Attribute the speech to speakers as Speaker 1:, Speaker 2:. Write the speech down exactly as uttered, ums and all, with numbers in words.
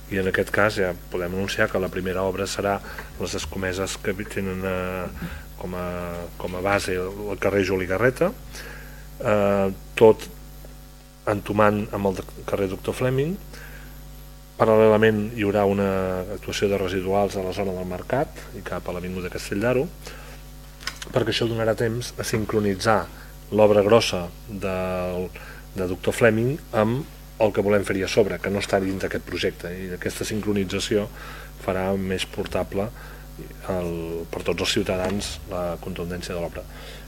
Speaker 1: i en aquest cas ja podem anunciar que la primera obra serà les escomeses que tenen eh, com, a, com a base el carrer Juli Garreta, eh, tot entomant amb el carrer Doctor Fleming. Paral·lelament hi haurà una actuació de residuals a la zona del Mercat i cap a l'avinguda Castell d'Aro, perquè això donarà temps a sincronitzar l'obra grossa del, de Doctor Fleming amb el que volem fer-hi a sobre, que no està dins d'aquest projecte, i aquesta sincronització farà més portable el, per tots els ciutadans la contundència de l'obra.